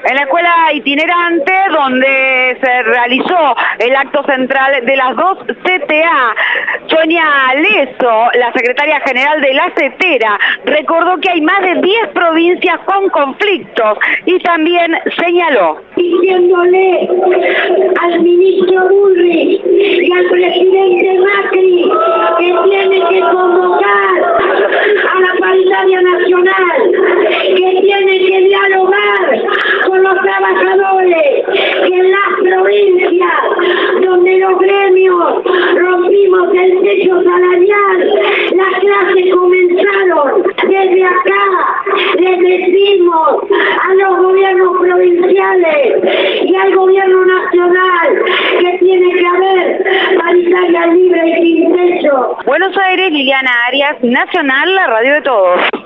En la escuela itinerante, donde se realizó el acto central de las dos CTA, Sonia Leso, la secretaria general de la CETERA, recordó que hay más de 10 provincias con conflictos y también señaló: diciéndole al ministro Bullrich y al presidente Macri que tiene que convocar a la paritaria nacional, que tiene que dialogar con los trabajadores, que en las provincias donde los gremios rompimos el techo salarial, las clases comenzaron. Desde acá les decimos a los gobiernos provinciales y al gobierno nacional que tiene que haber paritaria libre y sin techo. Buenos Aires, Liliana Arias, Nacional, la radio de todos.